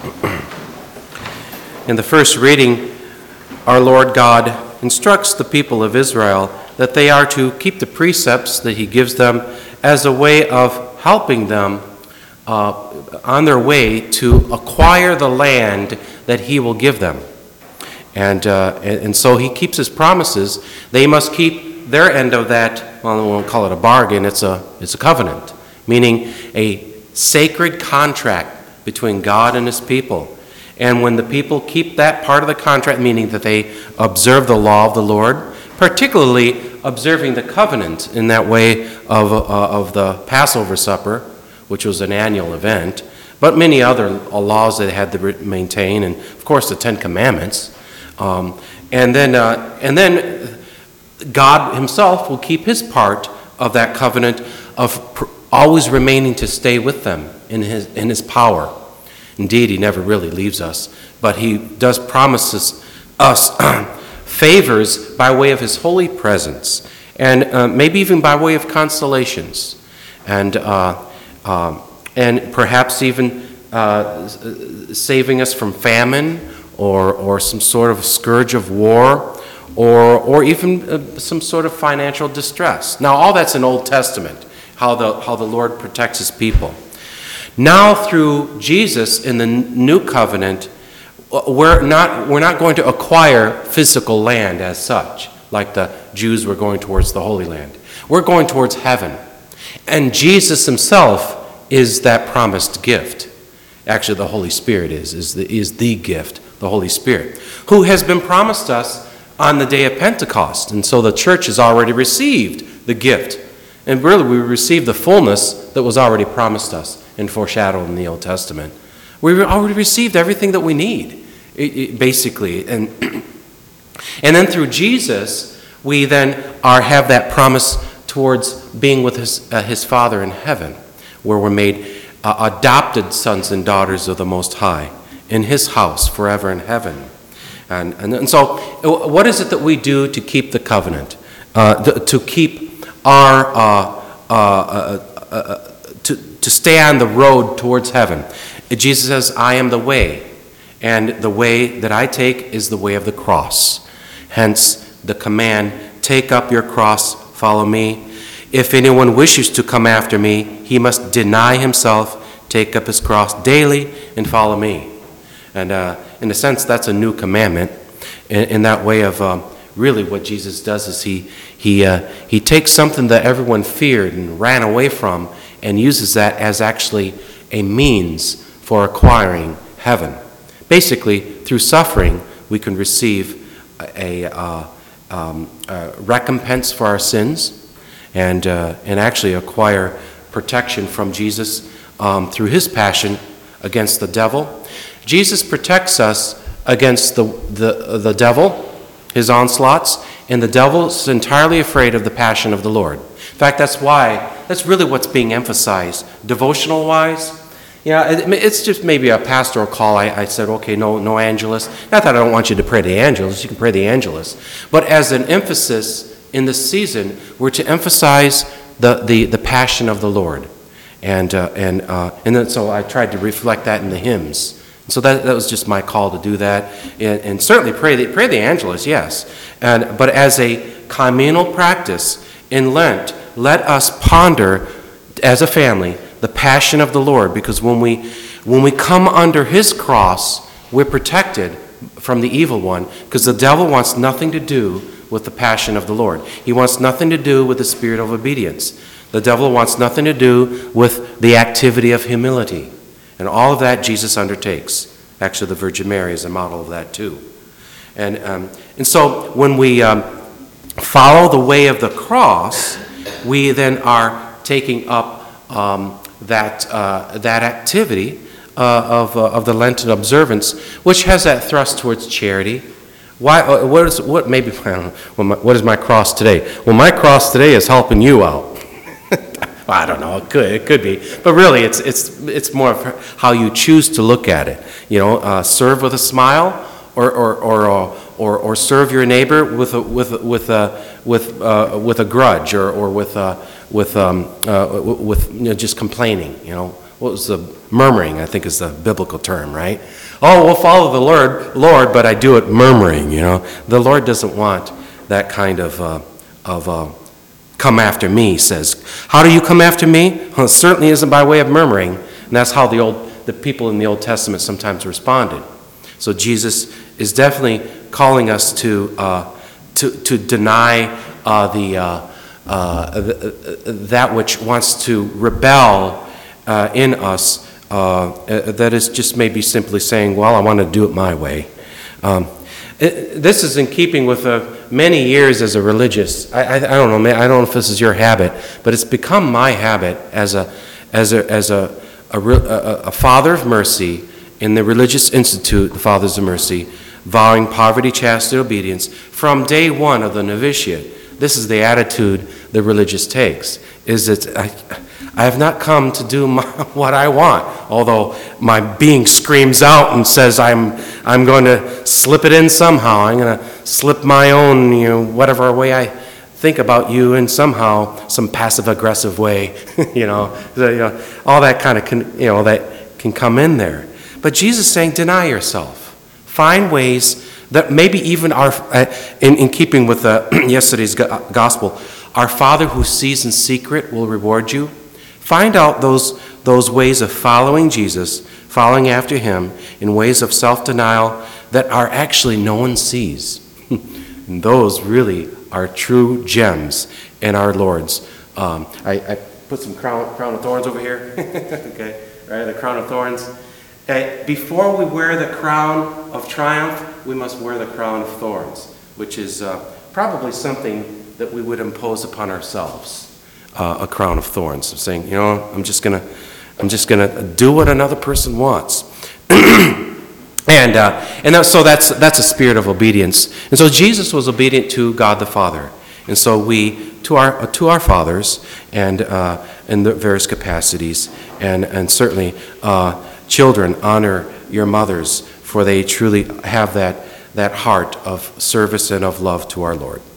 In the first reading, our Lord God instructs the people of Israel that they are to keep the precepts that he gives them as a way of helping them on their way to acquire the land that he will give them. And so he keeps his promises. They must keep their end of that, well, we won't call it a bargain, it's a covenant, meaning a sacred contract between God and his people. And when the people keep that part of the contract, meaning that they observe the law of the Lord, particularly observing the covenant in that way of the Passover supper, which was an annual event, but many other laws that they had to maintain, and of course the Ten Commandments. And then God himself will keep his part of that covenant of always remaining to stay with them in his power. Indeed, he never really leaves us, but he does promise us favors by way of his holy presence, and maybe even by way of consolations, and perhaps even saving us from famine or some sort of scourge of war, or even some sort of financial distress. Now, all that's in Old Testament, how the Lord protects his people. Now, through Jesus in the new covenant, we're not going to acquire physical land as such, like the Jews were going towards the Holy Land. We're going towards heaven. And Jesus himself is that promised gift. Actually, the Holy Spirit is the gift, the Holy Spirit, who has been promised us on the day of Pentecost. And so the church has already received the gift. And really, we received the fullness that was already promised us and foreshadowed in the Old Testament. We already received everything that we need, basically. And then through Jesus, we then have that promise towards being with his Father in heaven, where we're made adopted sons and daughters of the Most High in his house forever in heaven. And so what is it that we do to keep the covenant, to keep our to stay on the road towards heaven? Jesus says, I am the way, and the way that I take is the way of the cross. Hence the command, take up your cross, follow me. If anyone wishes to come after me, he must deny himself, take up his cross daily, and follow me. And in a sense, that's a new commandment. In that way of really what Jesus does is he takes something that everyone feared and ran away from and uses that as actually a means for acquiring heaven. Basically, through suffering, we can receive a recompense for our sins and actually acquire protection from Jesus through his passion against the devil. Jesus protects us against the devil, his onslaughts, and the devil is entirely afraid of the passion of the Lord. In fact, that's really what's being emphasized, devotional-wise. Yeah, it's just maybe a pastoral call. I said, okay, no Angelus. Not that I don't want you to pray the Angelus. You can pray the Angelus. But as an emphasis in this season, we're to emphasize the passion of the Lord. And then so I tried to reflect that in the hymns. So that was just my call to do that. And certainly pray the Angelus, yes. But as a communal practice in Lent, let us ponder as a family the passion of the Lord, because when we come under his cross, we're protected from the evil one, because the devil wants nothing to do with the passion of the Lord. He wants nothing to do with the spirit of obedience. The devil wants nothing to do with the activity of humility. And all of that Jesus undertakes. Actually, the Virgin Mary is a model of that too. And so when we follow the way of the cross, we then are taking up that activity of the Lenten observance, which has that thrust towards charity. What is my cross today? Well, my cross today is helping you out. Well, I don't know. It could be, but really, it's more of how you choose to look at it. You know, serve with a smile, or serve your neighbor with a grudge, or with just complaining. You know, what was the murmuring, I think is the biblical term, right? Oh, we'll follow the Lord, but I do it murmuring, you know. The Lord doesn't want that kind of come after me, says. How do you come after me? Well, it certainly isn't by way of murmuring. And that's how the people in the Old Testament sometimes responded. So Jesus is definitely calling us to deny that which wants to rebel in us. That is just maybe simply saying, well, I want to do it my way. This is in keeping with many years as a religious. I don't know. I don't know if this is your habit, but it's become my habit as a Father of Mercy in the Religious Institute, the Fathers of Mercy, vowing poverty, chastity, obedience from day one of the novitiate. This is the attitude the religious takes: is that I have not come to do what I want, although my being screams out and says I'm going to slip it in somehow. I'm going to slip my own, whatever way I think about you in somehow, some passive-aggressive way, all that kind of, that can come in there. But Jesus is saying, deny yourself. Find ways that maybe even are, in keeping with yesterday's gospel, our Father who sees in secret will reward you. Find out those ways of following Jesus, following after him in ways of self-denial that are actually no one sees. And those really are true gems in our Lord's. I put some crown of thorns over here. Okay, right, the crown of thorns. Before we wear the crown of triumph, we must wear the crown of thorns, which is probably something that we would impose upon ourselves. A crown of thorns, of saying, I'm just gonna do what another person wants, so that's a spirit of obedience. And so Jesus was obedient to God the Father, and so we to our fathers and in the various capacities, and certainly children, honor your mothers, for they truly have that heart of service and of love to our Lord.